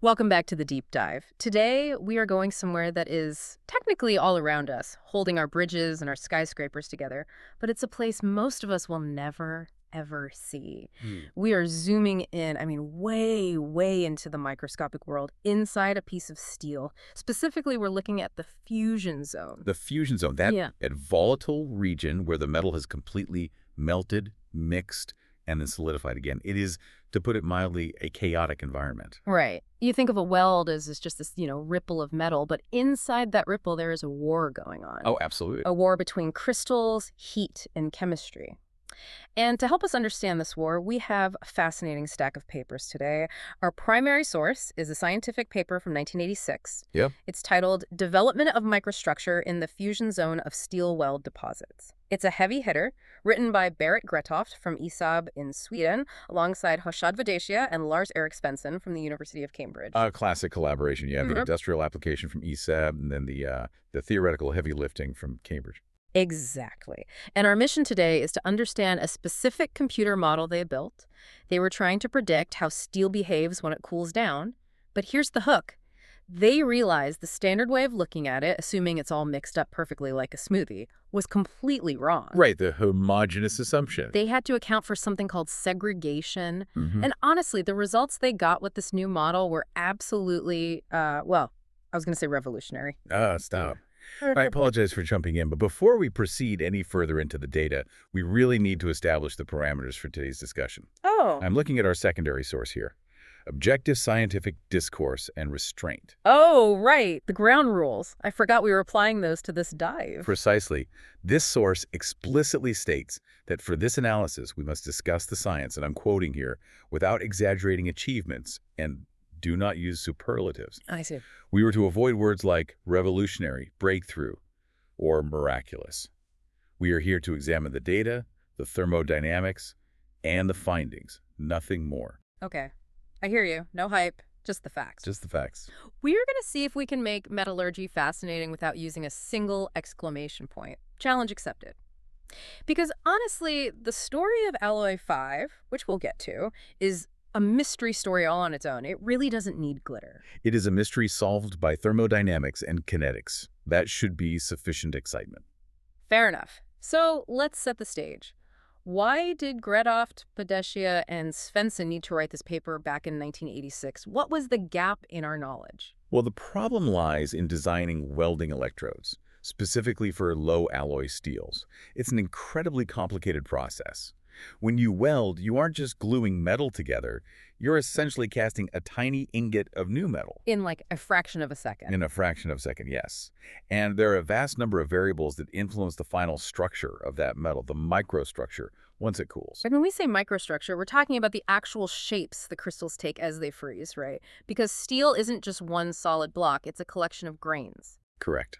Welcome back to the deep dive. Today, we are going somewhere that is technically all around us, holding our bridges and our skyscrapers together, but it's a place most of us will never, ever see. Hmm. We are zooming in, way, way into the microscopic world, inside a piece of steel. Specifically, we're looking at the fusion zone. The fusion zone, Yeah. that volatile region where the metal has completely melted, mixed, and then solidified again. It is, to put it mildly, a chaotic environment. Right. You think of a weld as just this, ripple of metal, but inside that ripple, there is a war going on. Oh, absolutely. A war between crystals, heat, and chemistry. And to help us understand this war, we have a fascinating stack of papers today. Our primary source is a scientific paper from 1986. Yep. It's titled Development of Microstructure in the Fusion Zone of Steel Weld Deposits. It's a heavy hitter, written by Berit Gretoft from ISAB in Sweden, alongside Hoshad Vadeshia and Lars Erik Svensson from the University of Cambridge. A classic collaboration. You have the industrial application from ESAB and then the theoretical heavy lifting from Cambridge. Exactly. And our mission today is to understand a specific computer model they built. They were trying to predict how steel behaves when it cools down. But here's the hook. They realized the standard way of looking at it, assuming it's all mixed up perfectly like a smoothie, was completely wrong. Right, the homogeneous assumption. They had to account for something called segregation. Mhm. And honestly, the results they got with this new model were absolutely, I was going to say revolutionary. Stop. I apologize for jumping in, but before we proceed any further into the data, we really need to establish the parameters for today's discussion. Oh. I'm looking at our secondary source here. Objective scientific discourse and restraint. Oh, right. The ground rules. I forgot we were applying those to this dive. Precisely. This source explicitly states that for this analysis, we must discuss the science, and I'm quoting here, without exaggerating achievements, and do not use superlatives. I see. We were to avoid words like revolutionary, breakthrough, or miraculous. We are here to examine the data, the thermodynamics, and the findings, nothing more. Okay. I hear you. No hype, just the facts. Just the facts. We're going to see if we can make metallurgy fascinating without using a single exclamation point. Challenge accepted. Because honestly, the story of Alloy 5, which we'll get to, is a mystery story all on its own. It really doesn't need glitter. It is a mystery solved by thermodynamics and kinetics. That should be sufficient excitement. Fair enough. So let's set the stage. Why did Gretoft, Vadeshia, and Svensson need to write this paper back in 1986? What was the gap in our knowledge? Well, the problem lies in designing welding electrodes, specifically for low alloy steels. It's an incredibly complicated process. When you weld, you aren't just gluing metal together, you're essentially casting a tiny ingot of new metal. In like a fraction of a second. In a fraction of a second, yes. And there are a vast number of variables that influence the final structure of that metal, the microstructure, once it cools. But when we say microstructure, we're talking about the actual shapes the crystals take as they freeze, right? Because steel isn't just one solid block, it's a collection of grains. Correct.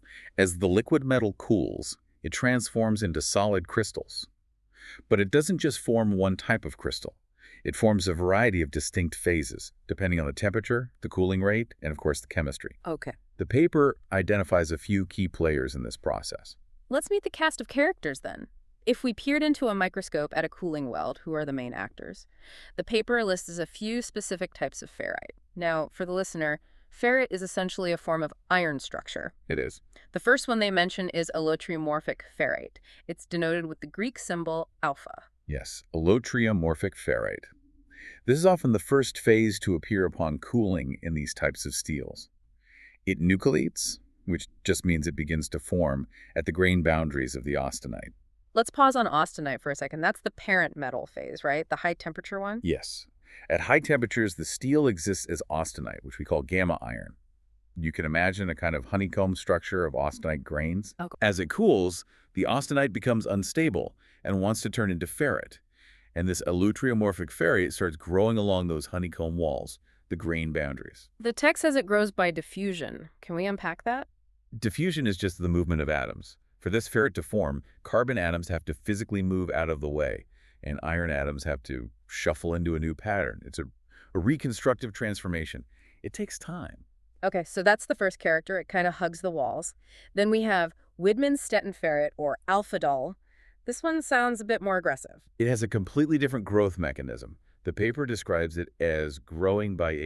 As the liquid metal cools, it transforms into solid crystals. But it doesn't just form one type of crystal. It forms a variety of distinct phases, depending on the temperature, the cooling rate, and of course the chemistry. Okay. The paper identifies a few key players in this process. Let's meet the cast of characters then. If we peered into a microscope at a cooling weld, who are the main actors? The paper lists a few specific types of ferrite. Now, for the listener, ferrite is essentially a form of iron structure. It is. The first one they mention is allotriomorphic ferrite. It's denoted with the Greek symbol alpha. Yes, allotriomorphic ferrite. This is often the first phase to appear upon cooling in these types of steels. It nucleates, which just means it begins to form at the grain boundaries of the austenite. Let's pause on austenite for a second. That's the parent metal phase, right? The high temperature one? Yes. At high temperatures, the steel exists as austenite, which we call gamma iron. You can imagine a kind of honeycomb structure of austenite grains. Okay. As it cools, the austenite becomes unstable and wants to turn into ferrite. And this allotriomorphic ferrite starts growing along those honeycomb walls, the grain boundaries. The text says it grows by diffusion. Can we unpack that? Diffusion is just the movement of atoms. For this ferrite to form, carbon atoms have to physically move out of the way, and iron atoms have to shuffle into a new pattern. It's a reconstructive transformation. It takes time. Okay, so that's the first character. It kind of hugs the walls. Then we have Widman-Stettin ferrite, or alpha-Dol. This one sounds a bit more aggressive. It has a completely different growth mechanism. The paper describes it as growing by a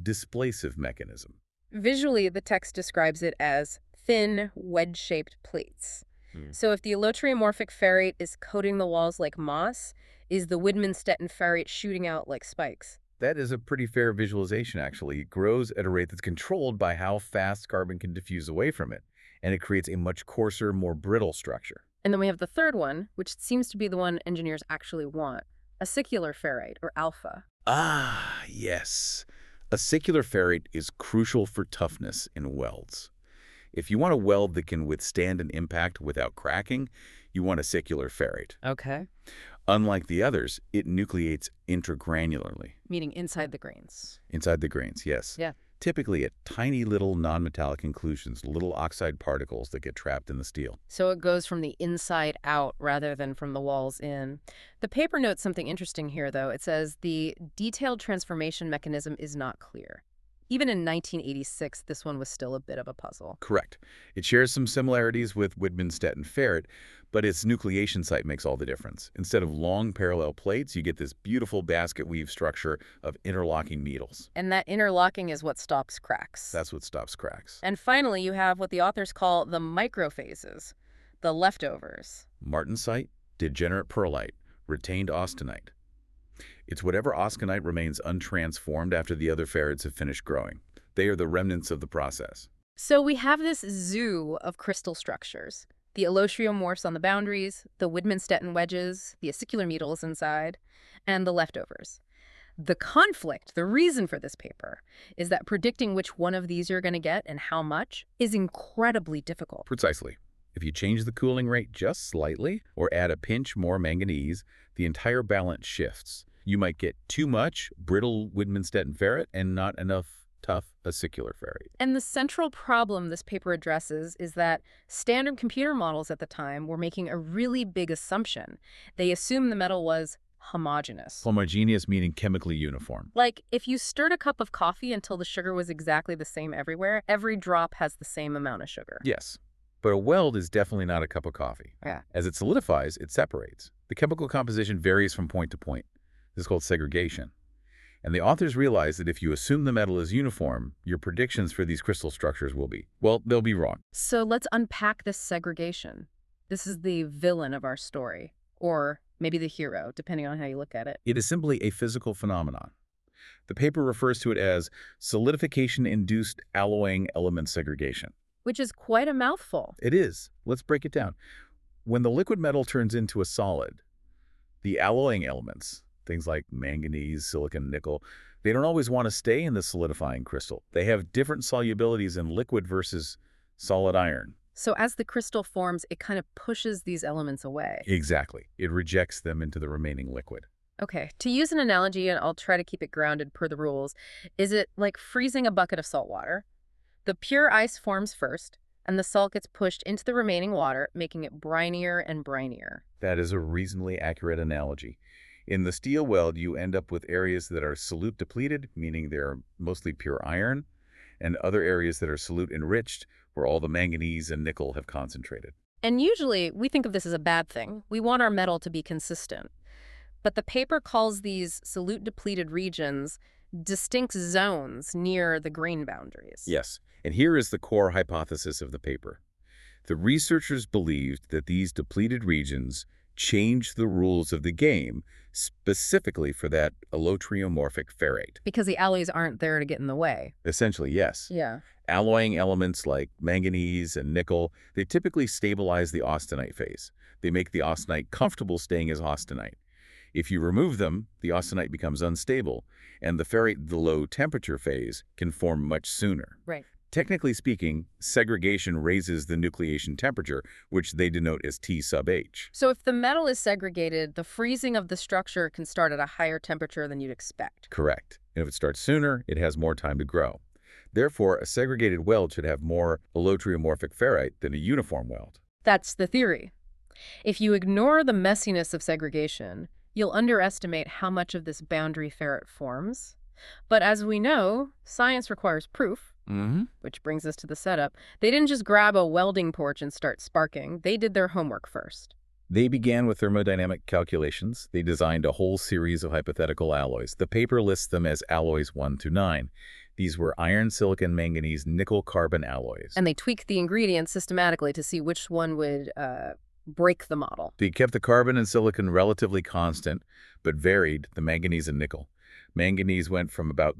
displacive mechanism. Visually, the text describes it as thin, wedge-shaped plates. So if the allotriomorphic ferrite is coating the walls like moss, is the Widmanstätten ferrite shooting out like spikes? That is a pretty fair visualization, actually. It grows at a rate that's controlled by how fast carbon can diffuse away from it, and it creates a much coarser, more brittle structure. And then we have the third one, which seems to be the one engineers actually want, acicular ferrite, or alpha. Ah, yes. Acicular ferrite is crucial for toughness in welds. If you want a weld that can withstand an impact without cracking, you want acicular ferrite. Okay. Unlike the others, it nucleates intragranularly. Meaning inside the grains. Inside the grains, yes. Yeah. Typically at tiny little non-metallic inclusions, little oxide particles that get trapped in the steel. So it goes from the inside out rather than from the walls in. The paper notes something interesting here, though. It says the detailed transformation mechanism is not clear. Even in 1986, this one was still a bit of a puzzle. Correct. It shares some similarities with Widmanstätten ferrite, but its nucleation site makes all the difference. Instead of long parallel plates, you get this beautiful basket weave structure of interlocking needles. And that interlocking is what stops cracks. That's what stops cracks. And finally, you have what the authors call the microphases, the leftovers. Martensite, degenerate pearlite, retained austenite. It's whatever austenite remains untransformed after the other ferrites have finished growing. They are the remnants of the process. So we have this zoo of crystal structures. The allotriomorphs on the boundaries, the Widmanstätten wedges, the acicular needles inside, and the leftovers. The conflict, the reason for this paper, is that predicting which one of these you're going to get and how much is incredibly difficult. Precisely. If you change the cooling rate just slightly or add a pinch more manganese, the entire balance shifts. You might get too much brittle Widmanstätten ferrite and not enough tough acicular ferrite. And the central problem this paper addresses is that standard computer models at the time were making a really big assumption. They assumed the metal was homogeneous. Homogeneous meaning chemically uniform. Like, if you stirred a cup of coffee until the sugar was exactly the same everywhere, every drop has the same amount of sugar. Yes, but a weld is definitely not a cup of coffee. Yeah. As it solidifies, it separates. The chemical composition varies from point to point. This is called segregation. And the authors realize that if you assume the metal is uniform, your predictions for these crystal structures will be, well, they'll be wrong. So let's unpack this segregation. This is the villain of our story, or maybe the hero, depending on how you look at it. It is simply a physical phenomenon. The paper refers to it as solidification-induced alloying element segregation. Which is quite a mouthful. It is. Let's break it down. When the liquid metal turns into a solid, the alloying elements, things like manganese, silicon, nickel, they don't always want to stay in the solidifying crystal. They have different solubilities in liquid versus solid iron. So as the crystal forms, it kind of pushes these elements away. Exactly. It rejects them into the remaining liquid. Okay, to use an analogy, and I'll try to keep it grounded per the rules, is it like freezing a bucket of salt water? The pure ice forms first, and the salt gets pushed into the remaining water, making it brinier and brinier. That is a reasonably accurate analogy. In the steel weld, you end up with areas that are solute depleted, meaning they're mostly pure iron, and other areas that are solute enriched, where all the manganese and nickel have concentrated. And usually, we think of this as a bad thing. We want our metal to be consistent. But the paper calls these solute depleted regions distinct zones near the grain boundaries. Yes, and here is the core hypothesis of the paper. The researchers believed that these depleted regions changed the rules of the game specifically for that allotriomorphic ferrite. Because the alloys aren't there to get in the way. Essentially, yes. Yeah. Alloying elements like manganese and nickel, they typically stabilize the austenite phase. They make the austenite comfortable staying as austenite. If you remove them, the austenite becomes unstable, and the ferrite, the low temperature phase, can form much sooner. Right. Technically speaking, segregation raises the nucleation temperature, which they denote as T sub H. So if the metal is segregated, the freezing of the structure can start at a higher temperature than you'd expect. Correct. And if it starts sooner, it has more time to grow. Therefore, a segregated weld should have more allotriomorphic ferrite than a uniform weld. That's the theory. If you ignore the messiness of segregation, you'll underestimate how much of this boundary ferrite forms. But as we know, science requires proof. Which brings us to the setup. They didn't just grab a welding torch and start sparking. They did their homework first. They began with thermodynamic calculations. They designed a whole series of hypothetical alloys. The paper lists them as alloys 1 to 9. These were iron, silicon, manganese, nickel, carbon alloys. And they tweaked the ingredients systematically to see which one would break the model. They kept the carbon and silicon relatively constant, but varied the manganese and nickel. Manganese went from about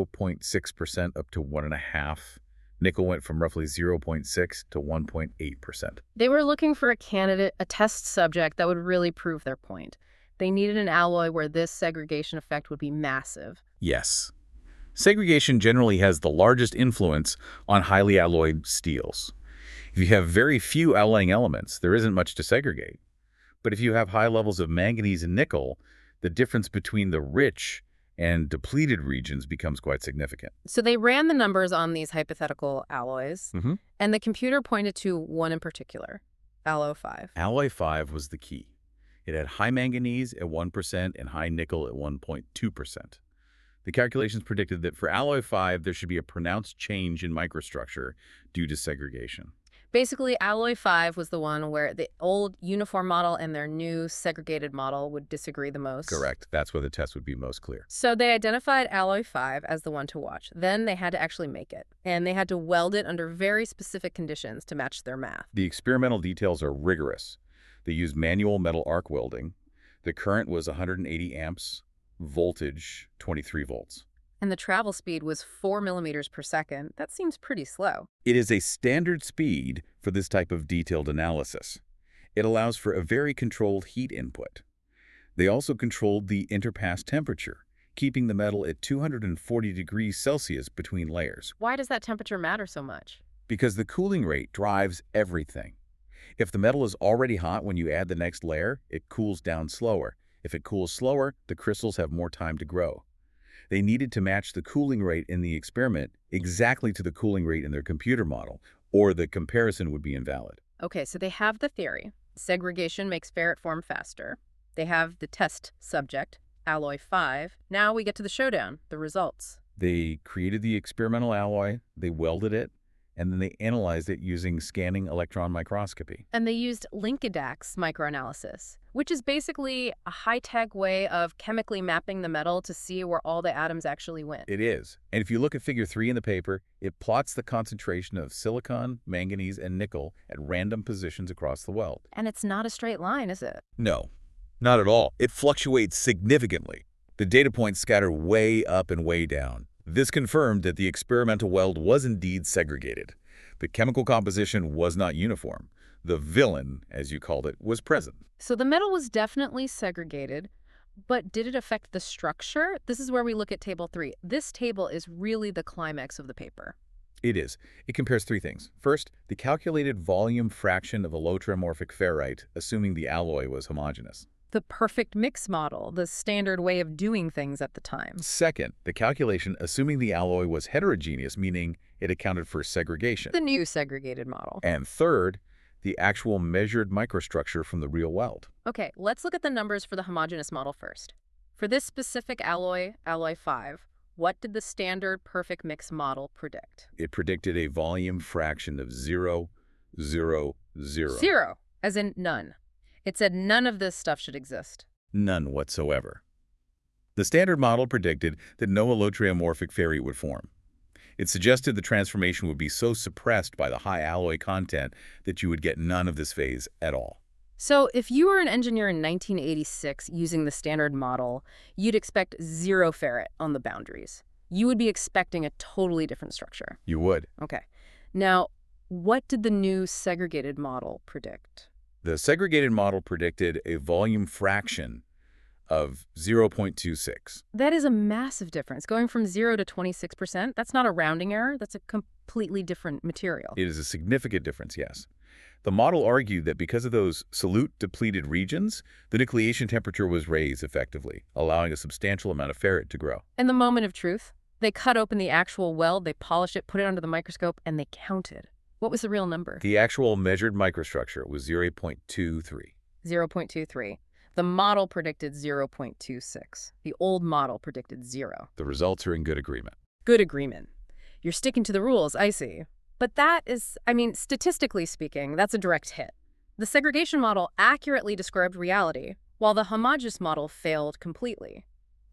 0.6% up to 1.5%. Nickel went from roughly 0.6 to 1.8%. They were looking for a candidate, a test subject that would really prove their point. They needed an alloy where this segregation effect would be massive. Yes. Segregation generally has the largest influence on highly alloyed steels. If you have very few alloying elements, there isn't much to segregate. But if you have high levels of manganese and nickel, the difference between the rich and depleted regions becomes quite significant. So they ran the numbers on these hypothetical alloys, and the computer pointed to one in particular, alloy 5. Alloy 5 was the key. It had high manganese at 1% and high nickel at 1.2%. The calculations predicted that for alloy 5, there should be a pronounced change in microstructure due to segregation. Basically, alloy 5 was the one where the old uniform model and their new segregated model would disagree the most. Correct. That's where the test would be most clear. So they identified alloy 5 as the one to watch. Then they had to actually make it, and they had to weld it under very specific conditions to match their math. The experimental details are rigorous. They used manual metal arc welding. The current was 180 amps, voltage 23 volts. And the travel speed was 4 millimeters per second. That seems pretty slow. It is a standard speed for this type of detailed analysis. It allows for a very controlled heat input. They also controlled the interpass temperature, keeping the metal at 240 degrees Celsius between layers. Why does that temperature matter so much? Because the cooling rate drives everything. If the metal is already hot when you add the next layer, it cools down slower. If it cools slower, the crystals have more time to grow. They needed to match the cooling rate in the experiment exactly to the cooling rate in their computer model, or the comparison would be invalid. Okay, so they have the theory. Segregation makes ferrite form faster. They have the test subject, alloy 5. Now we get to the showdown, the results. They created the experimental alloy, they welded it, and then they analyzed it using scanning electron microscopy. And they used Linkadax microanalysis, which is basically a high-tech way of chemically mapping the metal to see where all the atoms actually went. It is. And if you look at figure 3 in the paper, it plots the concentration of silicon, manganese, and nickel at random positions across the weld. And it's not a straight line, is it? No, not at all. It fluctuates significantly. The data points scatter way up and way down. This confirmed that the experimental weld was indeed segregated. The chemical composition was not uniform. The villain, as you called it, was present. So the metal was definitely segregated, but did it affect the structure? This is where we look at table 3. This table is really the climax of the paper. It is. It compares 3 things. First, the calculated volume fraction of allotropomorphic ferrite, assuming the alloy was homogeneous. The perfect mix model, the standard way of doing things at the time. Second, the calculation assuming the alloy was heterogeneous, meaning it accounted for segregation. The new segregated model. And third, the actual measured microstructure from the real weld. Okay, let's look at the numbers for the homogeneous model first. For this specific alloy, alloy 5, what did the standard perfect mix model predict? It predicted a volume fraction of 0, 0, 0. 0, as in none. It said none of this stuff should exist. None whatsoever. The standard model predicted that no allotropomorphic ferrite would form. It suggested the transformation would be so suppressed by the high alloy content that you would get none of this phase at all. So if you were an engineer in 1986 using the standard model, you'd expect 0 ferrite on the boundaries. You would be expecting a totally different structure. You would. Okay. Now, what did the new segregated model predict? The segregated model predicted a volume fraction of 0.26. That is a massive difference. Going from 0 to 26%, that's not a rounding error. That's a completely different material. It is a significant difference, yes. The model argued that because of those solute-depleted regions, the nucleation temperature was raised effectively, allowing a substantial amount of ferrite to grow. In the moment of truth, they cut open the actual weld, they polished it, put it under the microscope, and they counted. What was the real number? The actual measured microstructure was 0.23. 0.23. The model predicted 0.26. The old model predicted 0. The results are in good agreement. Good agreement. You're sticking to the rules, I see. But that is, statistically speaking, that's a direct hit. The segregation model accurately described reality, while the homogeneous model failed completely.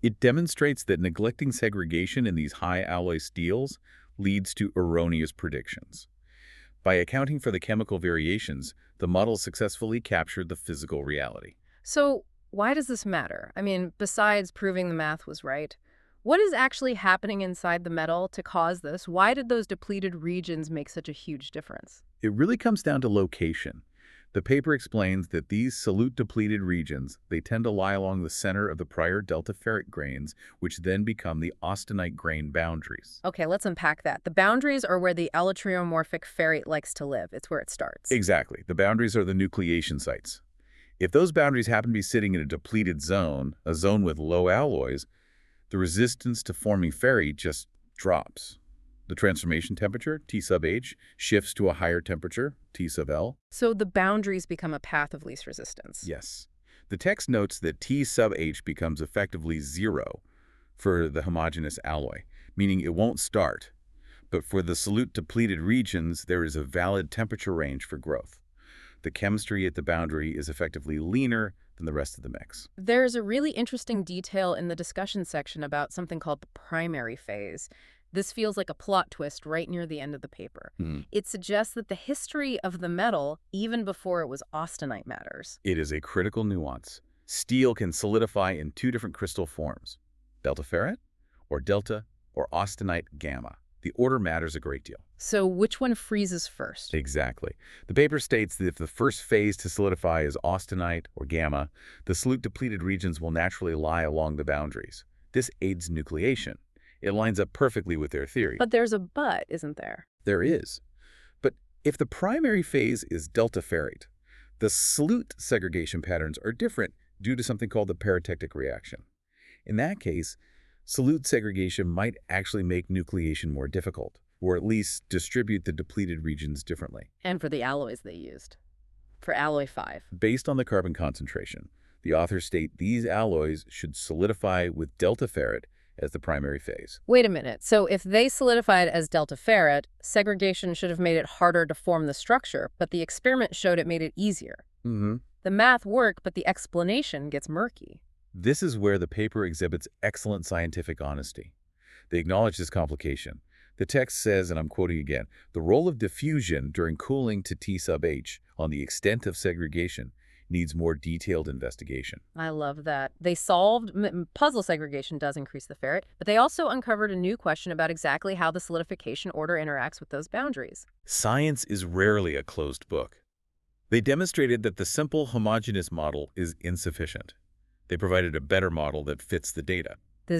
It demonstrates that neglecting segregation in these high alloy steels leads to erroneous predictions. By accounting for the chemical variations, the model successfully captured the physical reality. So why does this matter? I mean, besides proving the math was right, what is actually happening inside the metal to cause this? Why did those depleted regions make such a huge difference? It really comes down to location. The paper explains that these solute-depleted regions, they tend to lie along the center of the prior delta ferrite grains, which then become the austenite grain boundaries. Okay, let's unpack that. The boundaries are where the allotriomorphic ferrite likes to live. It's where it starts. Exactly. The boundaries are the nucleation sites. If those boundaries happen to be sitting in a depleted zone, a zone with low alloys, the resistance to forming ferrite just drops. The transformation temperature, T sub H, shifts to a higher temperature, T sub L. So the boundaries become a path of least resistance. Yes. The text notes that T sub H becomes effectively 0 for the homogeneous alloy, meaning it won't start. But for the solute-depleted regions, there is a valid temperature range for growth. The chemistry at the boundary is effectively leaner than the rest of the mix. There's a really interesting detail in the discussion section about something called the primary phase. This feels like a plot twist right near the end of the paper. It suggests that the history of the metal, even before it was austenite, matters. It is a critical nuance. Steel can solidify in two different crystal forms, delta ferrite or delta or austenite gamma. The order matters a great deal. So which one freezes first? Exactly. The paper states that if the first phase to solidify is austenite or gamma, the solute-depleted regions will naturally lie along the boundaries. This aids nucleation. It lines up perfectly with their theory. But there's a but, isn't there? There is. But if the primary phase is delta ferrite, the solute segregation patterns are different due to something called the paratectic reaction. In that case, solute segregation might actually make nucleation more difficult, or at least distribute the depleted regions differently. And for the alloys they used. For alloy 5. Based on the carbon concentration, the authors state these alloys should solidify with delta ferrite as the primary phase. Wait a minute. So if they solidified as delta ferrite, segregation should have made it harder to form the structure, but the experiment showed it made it easier. The math worked, but the explanation gets murky. This is where the paper exhibits excellent scientific honesty. They acknowledge this complication. The text says, and I'm quoting again, the role of diffusion during cooling to T sub H on the extent of segregation needs more detailed investigation. I love that. They solved puzzle segregation does increase the ferrite, but they also uncovered a new question about exactly how the solidification order interacts with those boundaries. Science is rarely a closed book. They demonstrated that the simple homogeneous model is insufficient. They provided a better model that fits the data. The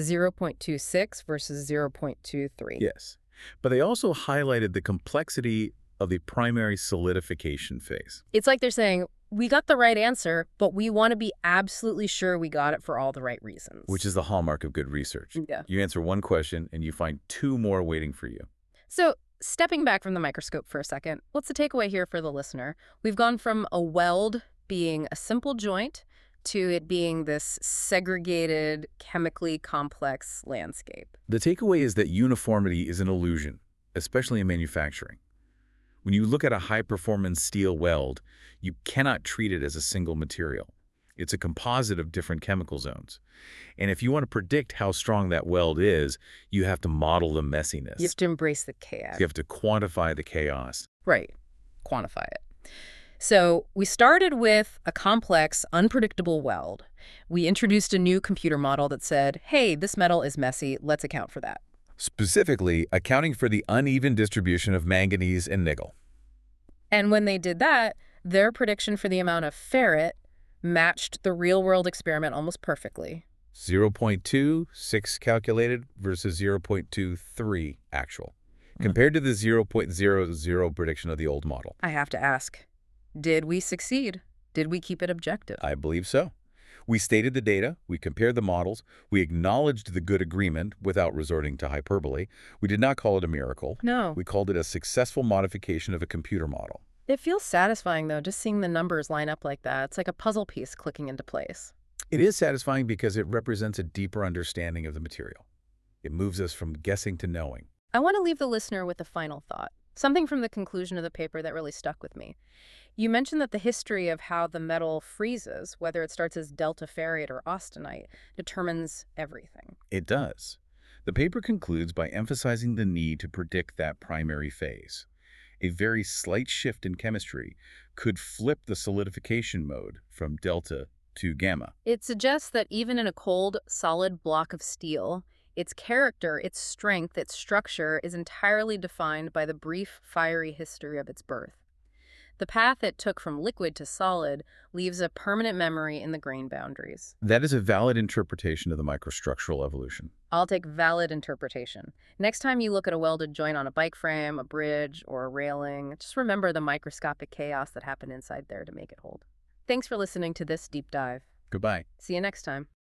0.26 versus 0.23. Yes, but they also highlighted the complexity of the primary solidification phase. It's like they're saying, we got the right answer, but we want to be absolutely sure we got it for all the right reasons. Which is the hallmark of good research. Yeah. You answer one question and you find two more waiting for you. So, stepping back from the microscope for a second, what's the takeaway here for the listener? We've gone from a weld being a simple joint to it being this segregated, chemically complex landscape. The takeaway is that uniformity is an illusion, especially in manufacturing. When you look at a high-performance steel weld, you cannot treat it as a single material. It's a composite of different chemical zones. And if you want to predict how strong that weld is, you have to model the messiness. You have to embrace the chaos. You have to quantify the chaos. Right. Quantify it. So we started with a complex, unpredictable weld. We introduced a new computer model that said, hey, this metal is messy, let's account for that. Specifically, accounting for the uneven distribution of manganese and nickel. And when they did that, their prediction for the amount of ferrite matched the real-world experiment almost perfectly. 0.26 calculated versus 0.23 actual, compared to the 0.00 prediction of the old model. I have to ask, did we succeed? Did we keep it objective? I believe so. We stated the data, we compared the models, we acknowledged the good agreement without resorting to hyperbole. We did not call it a miracle. No. We called it a successful modification of a computer model. It feels satisfying, though, just seeing the numbers line up like that. It's like a puzzle piece clicking into place. It is satisfying because it represents a deeper understanding of the material. It moves us from guessing to knowing. I want to leave the listener with a final thought, something from the conclusion of the paper that really stuck with me. You mentioned that the history of how the metal freezes, whether it starts as delta ferrite or austenite, determines everything. It does. The paper concludes by emphasizing the need to predict that primary phase. A very slight shift in chemistry could flip the solidification mode from delta to gamma. It suggests that even in a cold, solid block of steel, its character, its strength, its structure is entirely defined by the brief, fiery history of its birth. The path it took from liquid to solid leaves a permanent memory in the grain boundaries. That is a valid interpretation of the microstructural evolution. I'll take valid interpretation. Next time you look at a welded joint on a bike frame, a bridge, or a railing, just remember the microscopic chaos that happened inside there to make it hold. Thanks for listening to this deep dive. Goodbye. See you next time.